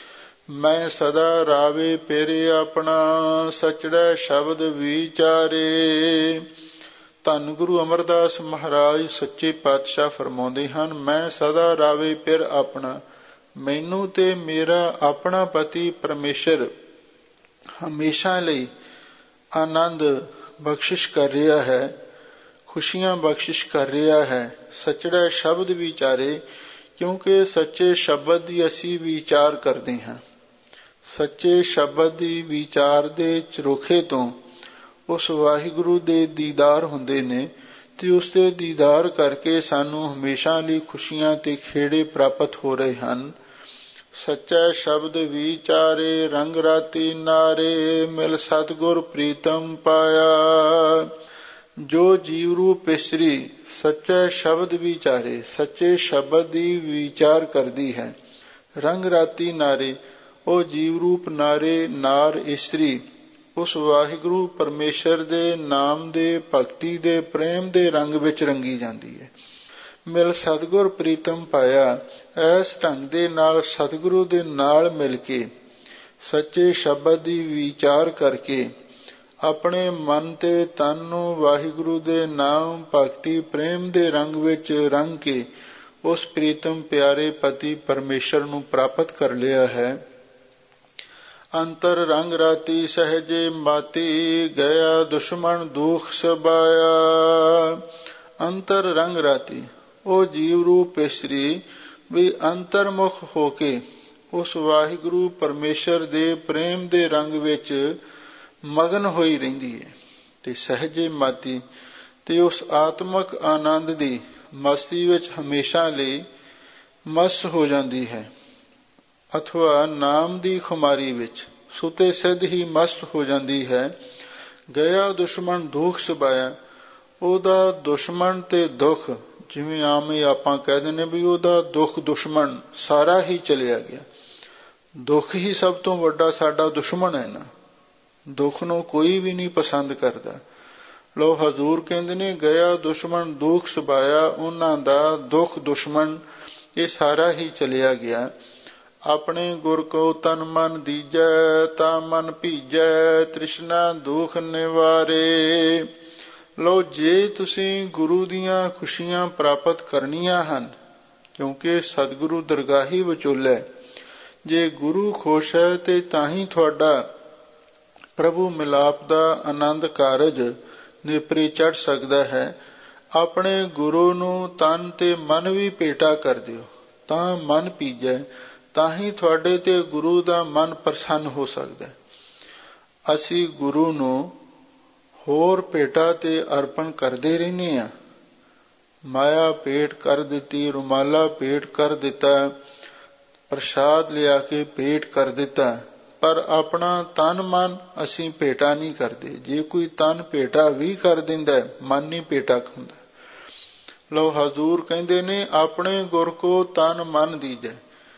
ਮੈਂ ਸਦਾ ਰਾਵੇ ਪੇਰੇ ਆਪਣਾ, ਸਚੜਾ ਸ਼ਬਦ ਵਿਚਾਰੇ। ਧੰਨ ਗੁਰੂ ਅਮਰਦਾਸ ਮਹਾਰਾਜ ਸੱਚੇ ਪਾਤਸ਼ਾਹ ਫਰਮਾਉਂਦੇ ਹਨ, ਮੈਂ ਸਦਾ ਰਾਵੇ ਪਿਰ ਆਪਣਾ। ਮੈਨੂੰ ਤੇ ਮੇਰਾ ਆਪਣਾ ਪਤੀ ਪਰਮੇਸ਼ਰ ਹਮੇਸ਼ਾ ਲਈ ਆਨੰਦ ਬਖਸ਼ਿਸ਼ ਕਰ ਰਿਹਾ ਹੈ, ਖੁਸ਼ੀਆਂ ਬਖਸ਼ਿਸ਼ ਕਰ ਰਿਹਾ ਹੈ। ਸੱਚੜਾ ਸ਼ਬਦ ਵਿਚਾਰੇ, ਕਿਉਂਕਿ ਸੱਚੇ ਸ਼ਬਦ ਦੀ ਅਸੀਂ ਵਿਚਾਰ ਕਰਦੇ ਹਾਂ। ਸੱਚੇ ਸ਼ਬਦ ਦੀ ਵਿਚਾਰ ਦੇ ਝਰੋਖੇ ਤੋਂ ਉਸ ਵਾਹਿਗੁਰੂ ਦੇ ਦੀਦਾਰ ਹੁੰਦੇ ਨੇ, ਤੇ ਉਸ ਦੇ ਦੀਦਾਰ ਕਰਕੇ ਸਾਨੂੰ ਹਮੇਸ਼ਾ ਲਈ ਖੁਸ਼ੀਆਂ ਤੇ ਖੇੜੇ ਪ੍ਰਾਪਤ ਹੋ ਰਹੇ ਹਨ। ਸੱਚਾ ਸ਼ਬਦ ਵਿਚਾਰੇ, ਰੰਗ ਰਾਤੀ ਨਾਰੇ, ਮਿਲ ਸਤਿਗੁਰ ਪ੍ਰੀਤਮ ਪਾਇਆ। ਜੋ ਜੀਵ ਰੂਪ ਇਸਤਰੀ ਸੱਚਾ ਸ਼ਬਦ ਵਿਚਾਰੇ, ਸੱਚੇ ਸ਼ਬਦ ਦੀ ਵਿਚਾਰ ਕਰਦੀ ਹੈ, ਰੰਗ ਰਾਤੀ ਨਾਰੇ, ਉਹ ਜੀਵ ਰੂਪ ਨਾਰ ਇਸਤਰੀ ਉਸ ਵਾਹਿਗੁਰੂ ਪਰਮੇਸ਼ਰ ਦੇ ਨਾਮ ਦੇ, ਭਗਤੀ ਦੇ, ਪ੍ਰੇਮ ਦੇ ਰੰਗ ਵਿੱਚ ਰੰਗੀ ਜਾਂਦੀ ਹੈ। ਮਿਲ ਸਤਿਗੁਰ ਪ੍ਰੀਤਮ ਪਾਇਆ। ਇਸ ਢੰਗ ਦੇ ਨਾਲ ਸਤਿਗੁਰੂ ਦੇ ਨਾਲ ਮਿਲ ਕੇ, ਸੱਚੇ ਸ਼ਬਦ ਦੀ ਵਿਚਾਰ ਕਰਕੇ, ਆਪਣੇ ਮਨ ਤੇ ਤਨ ਨੂੰ ਵਾਹਿਗੁਰੂ ਦੇ ਨਾਮ, ਭਗਤੀ, ਪ੍ਰੇਮ ਦੇ ਰੰਗ ਵਿੱਚ ਰੰਗ ਕੇ ਉਸ ਪ੍ਰੀਤਮ ਪਿਆਰੇ ਪਤੀ ਪਰਮੇਸ਼ਰ ਨੂੰ ਪ੍ਰਾਪਤ ਕਰ ਲਿਆ ਹੈ। ਅੰਤਰ ਰੰਗ ਰਾਤੀ ਸਹਿਜੇ ਮਾਤੀ, ਗਿਆ ਦੁਸ਼ਮਣ ਦੁਖ ਸਬਾਇਆ। ਅੰਤਰ ਰੰਗ ਰਾਤੀ, ਉਹ ਜੀਵ ਰੂਪ ਇਸਤਰੀ ਵੀ ਅੰਤਰਮੁਖ ਹੋ ਕੇ ਉਸ ਵਾਹਿਗੁਰੂ ਪਰਮੇਸ਼ਰ ਦੇ ਪ੍ਰੇਮ ਦੇ ਰੰਗ ਵਿੱਚ ਮਗਨ ਹੋਈ ਰਹਿੰਦੀ ਹੈ। ਤੇ ਸਹਿਜੇ ਮਾਤੀ, ਤੇ ਉਸ ਆਤਮਕ ਆਨੰਦ ਦੀ ਮਸਤੀ ਵਿੱਚ ਹਮੇਸ਼ਾ ਲਈ ਮਸਤ ਹੋ ਜਾਂਦੀ ਹੈ, ਅਥਵਾ ਨਾਮ ਦੀ ਖੁਮਾਰੀ ਵਿੱਚ ਸੁਤੇ ਸਿੱਧ ਹੀ ਮਸਤ ਹੋ ਜਾਂਦੀ ਹੈ। ਗਿਆ ਦੁਸ਼ਮਣ ਦੁੱਖ ਸਬਾਇਆ। ਉਹਦਾ ਦੁਸ਼ਮਣ ਤੇ ਦੁੱਖ, ਜਿਵੇਂ ਆਮ ਹੀ ਆਪਾਂ ਕਹਿ ਦਿੰਦੇ ਵੀ ਉਹਦਾ ਦੁੱਖ ਦੁਸ਼ਮਣ ਸਾਰਾ ਹੀ ਚਲਿਆ ਗਿਆ। ਦੁੱਖ ਹੀ ਸਭ ਤੋਂ ਵੱਡਾ ਸਾਡਾ ਦੁਸ਼ਮਣ ਹੈ ਨਾ, ਦੁੱਖ ਨੂੰ ਕੋਈ ਵੀ ਨਹੀਂ ਪਸੰਦ ਕਰਦਾ। ਲੋ ਹਜ਼ੂਰ ਕਹਿੰਦੇ ਨੇ, ਗਿਆ ਦੁਸ਼ਮਣ ਦੁੱਖ ਸਬਾਇਆ, ਉਹਨਾਂ ਦਾ ਦੁੱਖ ਦੁਸ਼ਮਣ ਇਹ ਸਾਰਾ ਹੀ ਚਲਿਆ ਗਿਆ। ਆਪਣੇ ਗੁਰ ਕੋ ਤਨ ਮਨ ਦੀਜੈ, ਤਾਂ ਮਨ ਭੀਜੈ, ਤ੍ਰਿਸ਼ਨਾ ਦੁਖ ਨਿਵਾਰੇ। ਲਓ, ਜੇ ਤੁਸੀਂ ਗੁਰੂ ਦੀਆਂ ਖੁਸ਼ੀਆਂ ਪ੍ਰਾਪਤ ਕਰਨੀਆਂ ਹਨ, ਕਿਉਂਕਿ ਸਤਿਗੁਰੂ ਦਰਗਾਹੀ ਵਿਚੋਲਾ, ਜੇ ਗੁਰੂ ਖੁਸ਼ ਹੈ ਤੇ ਤਾਂ ਹੀ ਤੁਹਾਡਾ ਪ੍ਰਭੂ ਮਿਲਾਪ ਦਾ ਆਨੰਦ ਕਾਰਜ ਨੇਪਰੇ ਚੜ੍ਹ ਸਕਦਾ ਹੈ। ਆਪਣੇ ਗੁਰੂ ਨੂੰ ਤਨ ਤੇ ਮਨ ਵੀ ਭੇਟਾ ਕਰ ਦਿਓ, ਤਾਂ ਮਨ ਭੀਜੈ, ਤਾਂ ਹੀ ਤੁਹਾਡੇ ਤੇ ਗੁਰੂ ਦਾ ਮਨ ਪ੍ਰਸੰਨ ਹੋ ਸਕਦਾ। ਅਸੀਂ ਗੁਰੂ ਨੂੰ ਹੋਰ ਭੇਟਾ ਤੇ ਅਰਪਣ ਕਰਦੇ ਰਹਿੰਦੇ ਹਾਂ। ਮਾਇਆ ਭੇਟ ਕਰ ਦਿੱਤੀ, ਰੁਮਾਲਾ ਭੇਟ ਕਰ ਦਿੱਤਾ, ਪ੍ਰਸ਼ਾਦ ਲਿਆ ਕੇ ਭੇਟ ਕਰ ਦਿੱਤਾ, ਪਰ ਆਪਣਾ ਤਨ ਮਨ ਅਸੀਂ ਭੇਟਾ ਨਹੀਂ ਕਰਦੇ। ਜੇ ਕੋਈ ਤਨ ਭੇਟਾ ਵੀ ਕਰ ਦਿੰਦਾ, ਮਨ ਨਹੀਂ ਭੇਟਾ ਹੁੰਦਾ। ਲਓ, ਹਜ਼ੂਰ ਕਹਿੰਦੇ ਨੇ, ਆਪਣੇ ਗੁਰ ਕੋ ਤਨ ਮਨ ਦੀਜੈ,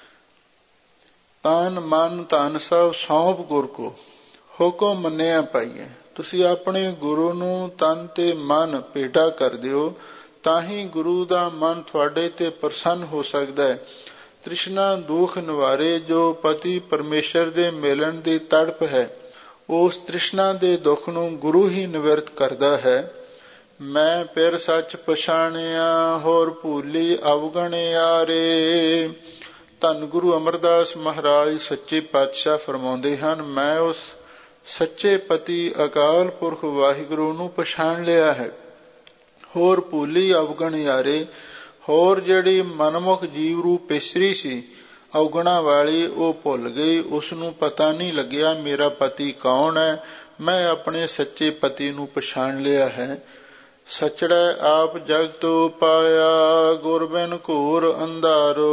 ਤਨ ਮਨ ਧਨ ਸਭ ਸੌਂਪ ਗੁਰ ਕੋ, ਹੁਕਮ ਮੰਨਿਆ ਪਾਈਐ। ਤੁਸੀਂ ਆਪਣੇ ਗੁਰੂ ਨੂੰ ਤਨ ਤੇ ਮਨ ਭੇਟਾ ਕਰ ਦਿਓ, ਤਾਂ ਹੀ ਗੁਰੂ ਦਾ ਮਨ ਤੁਹਾਡੇ ਤੇ ਪ੍ਰਸੰਨ ਹੋ ਸਕਦਾ ਹੈ। ਤ੍ਰਿਸ਼ਨਾ ਦੁੱਖ ਨਿਵਾਰੇ, ਜੋ ਪਤੀ ਪਰਮੇਸ਼ਰ ਦੇ ਮਿਲਣ ਦੀ ਤੜਪ ਹੈ, ਉਸ ਤ੍ਰਿਸ਼ਨਾ ਦੇ ਦੁੱਖ ਨੂੰ ਗੁਰੂ ਹੀ ਨਿਵਰਤ ਕਰਦਾ ਹੈ। ਮੈਂ ਫਿਰ ਸੱਚ ਪਛਾਣਿਆ, ਹੋਰ ਭੂਲੀ ਅਵਗਣ ਯਾਰੇ। ਧੰਨ ਗੁਰੂ ਅਮਰਦਾਸ ਮਹਾਰਾਜ ਸੱਚੇ ਪਾਤਸ਼ਾਹ ਫਰਮਾਉਂਦੇ ਹਨ, ਮੈਂ ਉਸ ਸੱਚੇ ਪਤੀ ਅਕਾਲ ਪੁਰਖ ਵਾਹਿਗੁਰੂ ਨੂੰ ਪਛਾਣ ਲਿਆ ਹੈ। ਹੋਰ ਭੂਲੀ ਅਵਗਣ ਯਾਰੇ, ਹੋਰ ਜਿਹੜੀ ਮਨਮੁਖ ਜੀਵ ਰੂਪ ਇਸਤਰੀ ਸੀ ਅਵਗੁਣਾ ਵਾਲੀ, ਉਹ ਭੁੱਲ ਗਈ। ਉਸ ਨੂੰ ਪਤਾ ਨਹੀਂ ਲੱਗਿਆ ਮੇਰਾ ਪਤੀ ਕੌਣ ਹੈ। ਮੈਂ ਆਪਣੇ ਸੱਚੇ ਪਤੀ ਨੂੰ ਪਛਾਣ ਲਿਆ ਹੈ। ਸਚੜੈ ਆਪ ਜਗਤ ਪਾਇਆ, ਗੁਰ ਬਿਨ ਘੋਰ ਅੰਧਾਰੋ।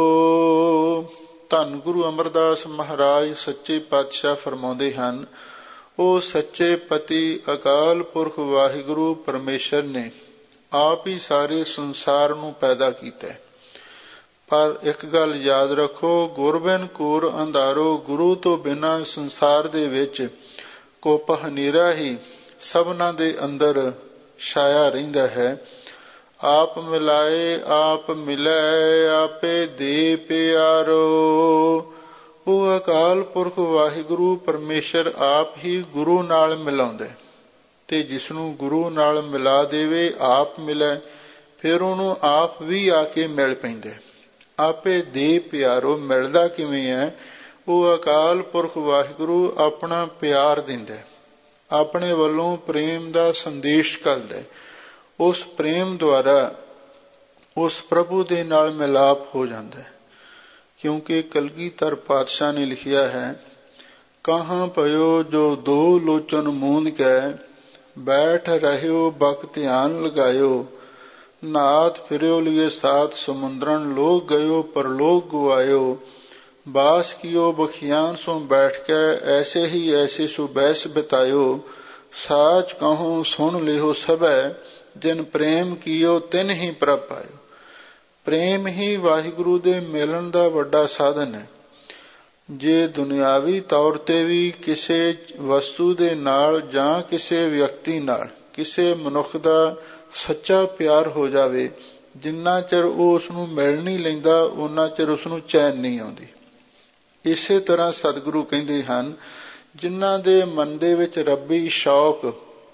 ਧੰਨ ਗੁਰੂ ਅਮਰਦਾਸ ਮਹਾਰਾਜ ਸੱਚੇ ਪਾਤਸ਼ਾਹ ਫਰਮਾਉਂਦੇ ਹਨ, ਉਹ ਸੱਚੇ ਪਤੀ ਅਕਾਲ ਪੁਰਖ ਵਾਹਿਗੁਰੂ ਪਰਮੇਸ਼ਰ ਨੇ ਆਪ ਹੀ ਸਾਰੇ ਸੰਸਾਰ ਨੂੰ ਪੈਦਾ ਕੀਤਾ। ਪਰ ਇੱਕ ਗੱਲ ਯਾਦ ਰੱਖੋ, ਗੁਰ ਬਿਨ ਘੋਰ ਅੰਧਾਰੋ, ਗੁਰੂ ਤੋਂ ਬਿਨਾਂ ਸੰਸਾਰ ਦੇ ਵਿੱਚ ਕੁੱਪ ਹਨੇਰਾ ਹੀ ਸਭਨਾਂ ਦੇ ਅੰਦਰ ਛਾਇਆ ਰਹਿੰਦਾ ਹੈ। ਆਪ ਮਿਲਾਏ ਆਪ ਮਿਲੈ, ਆਪੇ ਦੇ ਪਿਆਰੋ। ਉਹ ਅਕਾਲ ਪੁਰਖ ਵਾਹਿਗੁਰੂ ਪਰਮੇਸ਼ਰ ਆਪ ਹੀ ਗੁਰੂ ਨਾਲ ਮਿਲਾਉਂਦਾ, ਤੇ ਜਿਸਨੂੰ ਗੁਰੂ ਨਾਲ ਮਿਲਾ ਦੇਵੇ ਆਪ ਮਿਲੇ, ਫਿਰ ਉਹਨੂੰ ਆਪ ਵੀ ਆ ਕੇ ਮਿਲ ਪੈਂਦਾ। ਆਪੇ ਦੇ ਪਿਆਰੋ, ਮਿਲਦਾ ਕਿਵੇਂ ਹੈ? ਉਹ ਅਕਾਲ ਪੁਰਖ ਵਾਹਿਗੁਰੂ ਆਪਣਾ ਪਿਆਰ ਦਿੰਦਾ, ਆਪਣੇ ਵੱਲੋਂ ਪ੍ਰੇਮ ਦਾ ਸੰਦੇਸ਼ ਘੱਲਦਾ। ਉਸ ਪ੍ਰੇਮ ਦੁਆਰਾ ਉਸ ਪ੍ਰਭੂ ਦੇ ਨਾਲ ਮਿਲਾਪ ਹੋ ਜਾਂਦਾ। ਕਿਉਂਕਿ ਕਲਗੀਧਰ ਪਾਤਸ਼ਾਹ ਨੇ ਲਿਖਿਆ ਹੈ, ਕਹਾਂ ਪਇਓ ਜੋ ਦੋ ਲੋਚਨ ਮੂੰਦ ਕੈ, ਬੈਠ ਰਹਿਓ ਬਕ ਧਿਆਨ ਲਗਾਇਓ, ਨਾਥ ਫਿਰਿਓ ਲਿਏ ਸਾਤ ਸਮੁੰਦਰਨ, ਲੋਕ ਗਇਓ ਪਰਲੋਕ ਗੁਆਇਓ, ਬਾਸ ਕੀਓ ਬਖਿਆਨ ਸੋ ਬੈਠ ਕੇ, ਐਸੇ ਹੀ ਐਸੇ ਸੋ ਬੈਸ ਬਿਤਾਇਓ, ਸਾਚ ਕਹੋ ਸੁਣ ਲਿਓ ਸਭੈ, ਜਿਨ ਪ੍ਰੇਮ ਕੀਓ ਤਿਨ ਹੀ ਪ੍ਰਭ ਪਾਇਓ। ਪ੍ਰੇਮ ਹੀ ਵਾਹਿਗੁਰੂ ਦੇ ਮਿਲਣ ਦਾ ਵੱਡਾ ਸਾਧਨ ਹੈ। ਜੇ ਦੁਨਿਆਵੀ ਤੌਰ ਤੇ ਵੀ ਕਿਸੇ ਵਸਤੂ ਦੇ ਨਾਲ ਜਾਂ ਕਿਸੇ ਵਿਅਕਤੀ ਨਾਲ ਕਿਸੇ ਮਨੁੱਖ ਦਾ ਸੱਚਾ ਪਿਆਰ ਹੋ ਜਾਵੇ, ਜਿੰਨਾ ਚਿਰ ਉਹ ਉਸ ਨੂੰ ਮਿਲ ਨਹੀਂ ਲੈਂਦਾ ਓਨਾ ਚਿਰ ਉਸ ਨੂੰ ਚੈਨ ਨਹੀਂ ਆਉਂਦੀ। ਇਸੇ ਤਰ੍ਹਾਂ ਸਤਿਗੁਰੂ ਕਹਿੰਦੇ ਹਨ, ਜਿਨ੍ਹਾਂ ਦੇ ਮਨ ਦੇ ਵਿੱਚ ਰੱਬੀ ਸ਼ੌਕ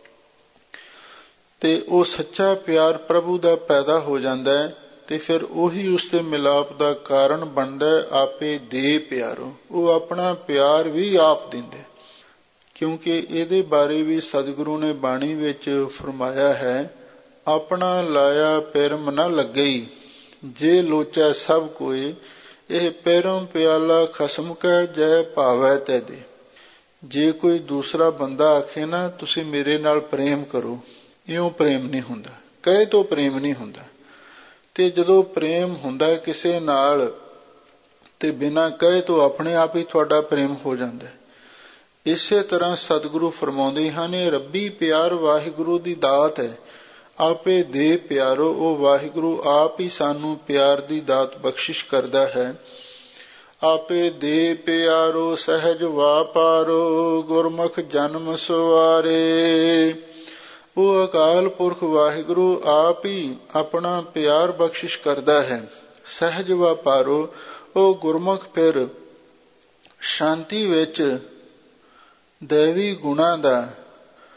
ਤੇ ਉਹ ਸੱਚਾ ਪਿਆਰ ਪ੍ਰਭੂ ਦਾ ਪੈਦਾ ਹੋ ਜਾਂਦਾ ਹੈ, ਤੇ ਫਿਰ ਉਹੀ ਉਸ ਦੇ ਮਿਲਾਪ ਦਾ ਕਾਰਨ ਬਣਦਾ। ਆਪੇ ਦੇ ਪਿਆਰੋ, ਉਹ ਆਪਣਾ ਪਿਆਰ ਵੀ ਆਪ ਦਿੰਦੇ। ਕਿਉਂਕਿ ਇਹਦੇ ਬਾਰੇ ਵੀ ਸਤਿਗੁਰੂ ਨੇ ਬਾਣੀ ਵਿੱਚ ਫਰਮਾਇਆ ਹੈ, ਆਪਣਾ ਲਾਇਆ ਪਿਰਮ ਨਾ ਲੱਗਈ, ਜੇ ਲੋਚੈ ਸਭ ਕੋਇ, ਇਹ ਪਿਰਮ ਪਿਆਲਾ ਖਸਮ ਕੈ, ਜੈ ਭਾਵੈ ਤੈ ਦੇ। ਜੇ ਕੋਈ ਦੂਸਰਾ ਬੰਦਾ ਆਖੇ ਨਾ ਤੁਸੀਂ ਮੇਰੇ ਨਾਲ ਪ੍ਰੇਮ ਕਰੋ, ਇਉਂ ਪ੍ਰੇਮ ਨਹੀਂ ਹੁੰਦਾ, ਕਹੇ ਤੋਂ ਪ੍ਰੇਮ ਨਹੀਂ ਹੁੰਦਾ। ਤੇ ਜਦੋਂ ਪ੍ਰੇਮ ਹੁੰਦਾ ਕਿਸੇ ਨਾਲ ਤੇ ਬਿਨਾਂ ਕਹੇ ਤੋਂ ਆਪਣੇ ਆਪ ਹੀ ਤੁਹਾਡਾ ਪ੍ਰੇਮ ਹੋ ਜਾਂਦਾ। ਇਸੇ ਤਰ੍ਹਾਂ ਸਤਿਗੁਰੂ ਫਰਮਾਉਂਦੇ ਹਨ, ਇਹ ਰੱਬੀ ਪਿਆਰ ਵਾਹਿਗੁਰੂ ਦੀ ਦਾਤ ਹੈ। ਆਪੇ ਦੇ ਪਿਆਰੋ, ਉਹ ਵਾਹਿਗੁਰੂ ਆਪ ਹੀ ਸਾਨੂੰ ਪਿਆਰ ਦੀ ਦਾਤ ਬਖਸ਼ਿਸ਼ ਕਰਦਾ ਹੈ। ਆਪੇ ਦੇ ਪਿਆਰੋ ਸਹਿਜ ਵਾਪਾਰੋ, ਗੁਰਮੁਖ ਜਨਮ ਸਵਾਰੇ। ਉਹ ਅਕਾਲ ਪੁਰਖ ਵਾਹਿਗੁਰੂ ਆਪ ਹੀ ਆਪਣਾ ਪਿਆਰ ਬਖਸ਼ਿਸ਼ ਕਰਦਾ ਹੈ। ਸਹਿਜ ਵਾਪਾਰੋ, ਉਹ ਗੁਰਮੁਖ ਫਿਰ ਸ਼ਾਂਤੀ ਵਿੱਚ ਦੇਵੀ ਗੁਣਾਂ ਦਾ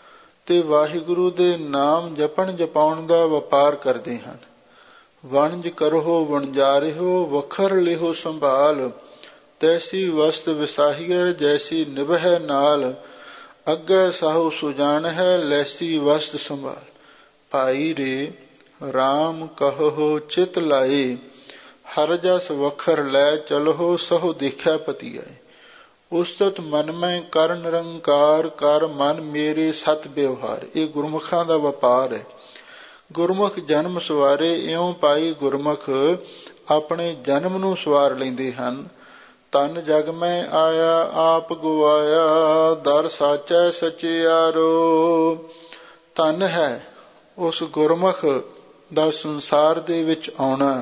ਤੇ ਵਾਹਿਗੁਰੂ ਦੇ ਨਾਮ ਜਪਣ ਜਪਾਉਣ ਦਾ ਵਪਾਰ ਕਰਦੇ ਹਨ। ਵਣਜ ਕਰੋ ਵਣਜਾਰਿਓ, ਵਖਰ ਲਿਹੋ ਸੰਭਾਲ, ਤੈਸੀ ਵਸਤ ਵਿਸਾਹੀਐ ਜੈਸੀ ਨਿਭੈ ਨਾਲ, ਅੱਗੇ ਸਾਹੂ ਸੁਜਾਨ ਹੈ ਲੈਸੀ ਵਸਤ ਸੰਭਾਲ। ਭਾਈ ਰੇ ਰਾਮ ਕਹੋ ਚਿਤ ਲਾਏ, ਹਰ ਜਸ ਵਖਰ ਲੈ ਚਲੋ ਸਹੁ ਦੇਖਿਆ ਪਤੀ ਆਏ। ਉਸਤਤ ਮਨ ਮੈਂ ਕਰ ਨਿਰੰਕਾਰ, ਕਰ ਮਨ ਮੇਰੇ ਸਤ ਵਿਵਹਾਰ। ਇਹ ਗੁਰਮੁਖਾਂ ਦਾ ਵਪਾਰ ਹੈ। ਗੁਰਮੁਖ ਜਨਮ ਸਵਾਰੇ, ਇਉਂ ਪਾਈ ਗੁਰਮੁਖ ਆਪਣੇ ਜਨਮ ਨੂੰ ਸਵਾਰ ਲੈਂਦੇ ਹਨ। ਤਨ ਜਗ ਮੈਂ ਆਇਆ ਆਪ ਗਵਾਇਆ, ਦਰ ਸਾਚੈ ਸਚਿਆਰੋ। ਧਨ ਹੈ ਉਸ ਗੁਰਮੁਖ ਦਾ ਸੰਸਾਰ ਦੇ ਵਿੱਚ ਆਉਣਾ।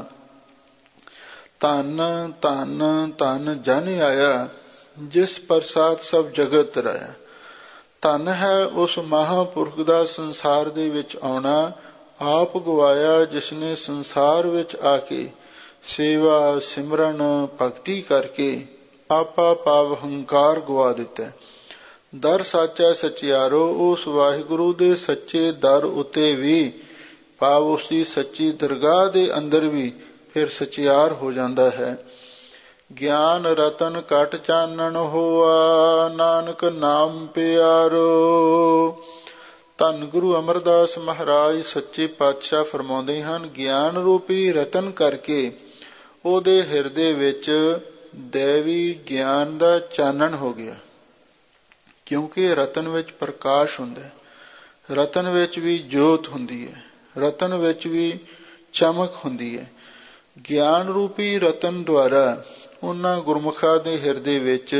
ਧਨ ਧਨ ਧਨ ਜਨ ਆਇਆ, ਜਿਸ ਪ੍ਰਸਾਦ ਸਭ ਜਗਤ ਰਾਇਆ। ਧਨ ਹੈ ਉਸ ਮਹਾਂਪੁਰਖ ਦਾ ਸੰਸਾਰ ਦੇ ਵਿੱਚ ਆਉਣਾ, ਆਪ ਗਵਾਇਆ ਜਿਸਨੇ ਸੰਸਾਰ ਵਿੱਚ ਆ ਕੇ ਸੇਵਾ ਸਿਮਰਨ ਭਗਤੀ ਕਰਕੇ ਆਪਾ ਭਾਵ ਹੰਕਾਰ ਗਵਾ ਦਿੱਤਾ। ਦਰ ਸਾਚਾ ਸਚਿਆਰੋ, ਉਸ ਵਾਹਿਗੁਰੂ ਦੇ ਸੱਚੇ ਦਰ ਉੱਤੇ ਵੀ ਭਾਵ ਉਸ ਦੀ ਸੱਚੀ ਦਰਗਾਹ ਦੇ ਅੰਦਰ ਵੀ ਫਿਰ ਸਚਿਆਰ ਹੋ ਜਾਂਦਾ ਹੈ। ਗਿਆਨ ਰਤਨ ਕਟ ਚਾਨਣ ਹੋਆ, ਨਾਨਕ ਨਾਮ ਪਿਆਰੋ। ਧੰਨ ਗੁਰੂ ਅਮਰਦਾਸ ਮਹਾਰਾਜ ਸੱਚੇ ਪਾਤਸ਼ਾਹ ਫਰਮਾਉਂਦੇ ਹਨ, ਗਿਆਨ ਰੂਪੀ ਰਤਨ ਕਰਕੇ ਉਹਦੇ ਹਿਰਦੇ ਵਿੱਚ ਦੇਵੀ ਗਿਆਨ ਦਾ ਚਾਨਣ ਹੋ ਗਿਆ। ਕਿਉਂਕਿ ਰਤਨ ਵਿੱਚ ਪ੍ਰਕਾਸ਼ ਹੁੰਦਾ ਹੈ, ਰਤਨ ਵਿੱਚ ਵੀ ਜੋਤ ਹੁੰਦੀ ਹੈ, ਰਤਨ ਵਿੱਚ ਵੀ ਚਮਕ ਹੁੰਦੀ ਹੈ। ਗਿਆਨ ਰੂਪੀ ਰਤਨ ਦੁਆਰਾ ਉਹਨਾਂ ਗੁਰਮੁਖਾਂ ਦੇ ਹਿਰਦੇ ਵਿੱਚ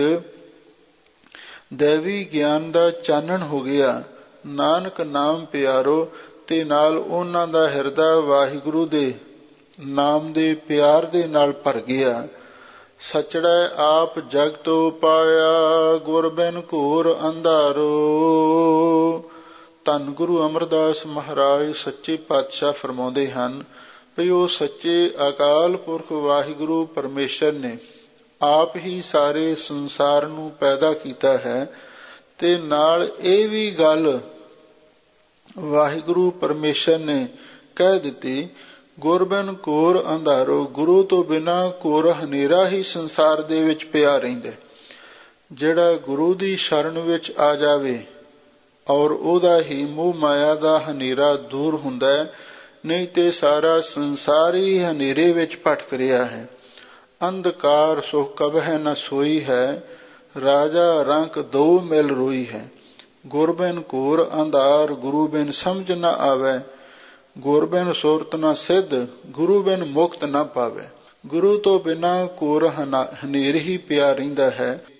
ਦੇਵੀ ਗਿਆਨ ਦਾ ਚਾਨਣ ਹੋ ਗਿਆ। ਨਾਨਕ ਨਾਮ ਪਿਆਰੋ, ਤੇ ਨਾਲ ਉਹਨਾਂ ਦਾ ਹਿਰਦਾ ਵਾਹਿਗੁਰੂ ਦੇ ਨਾਮ ਦੇ ਪਿਆਰ ਦੇ ਨਾਲ ਭਰ ਗਿਆ। ਸਚੜੈ ਆਪ ਜਗ ਤੋ ਪਾਇਆ, ਗੁਰ ਬਿਨ ਘੋਰ ਅੰਧਾਰੋ। ਧੰਨ ਗੁਰੂ ਅਮਰਦਾਸ ਮਹਾਰਾਜ ਸੱਚੇ ਪਾਤਸ਼ਾਹ ਫਰਮਾਉਂਦੇ ਹਨ ਵੀ ਉਹ ਸੱਚੇ ਅਕਾਲ ਪੁਰਖ ਵਾਹਿਗੁਰੂ ਪਰਮੇਸ਼ਰ ਨੇ ਆਪ ਹੀ ਸਾਰੇ ਸੰਸਾਰ ਨੂੰ ਪੈਦਾ ਕੀਤਾ ਹੈ। ਤੇ ਨਾਲ ਇਹ ਵੀ ਗੱਲ ਵਾਹਿਗੁਰੂ ਪਰਮੇਸ਼ਰ ਨੇ ਕਹਿ ਦਿੱਤੀ, ਗੁਰ ਬਿਨ ਘੋਰ ਅੰਧਾਰੋ। ਗੁਰੂ ਤੋਂ ਬਿਨਾਂ ਘੋਰ ਹਨੇਰਾ ਹੀ ਸੰਸਾਰ ਦੇ ਵਿੱਚ ਪਿਆ ਰਹਿੰਦਾ। ਜਿਹੜਾ ਗੁਰੂ ਦੀ ਸ਼ਰਨ ਵਿੱਚ ਆ ਜਾਵੇ ਔਰ ਉਹਦਾ ਹੀ ਮੋਹ ਮਾਇਆ ਦਾ ਹਨੇਰਾ ਦੂਰ ਹੁੰਦਾ ਹੈ, ਨਹੀਂ ਤੇ ਸਾਰਾ ਸੰਸਾਰ ਹੀ ਹਨੇਰੇ ਵਿੱਚ ਭਟਕ ਰਿਹਾ ਹੈ। ਅੰਧਕਾਰ ਸੋ ਕਬਹਿ ਨ ਸੋਈ ਹੈ, ਰਾਜਾ ਰੰਕ ਦੋ ਮਿਲ ਰੋਈ ਹੈ। ਗੁਰ ਬਿਨ ਘੋਰ ਅੰਧਾਰ, ਗੁਰੂ ਬਿਨ ਸਮਝ ਨ ਆਵੈ। ਗੁਰ ਬਿਨ ਸੁਰਤ ਨ ਸਿੱਧ, ਗੁਰੂ ਬਿਨ ਮੁਕਤ ਨ ਪਾਵੈ। ਗੁਰੂ ਤੋਂ ਬਿਨਾਂ ਘੋਰ ਹਨੇਰ ਹੀ ਪਿਆ ਰਹਿੰਦਾ ਹੈ।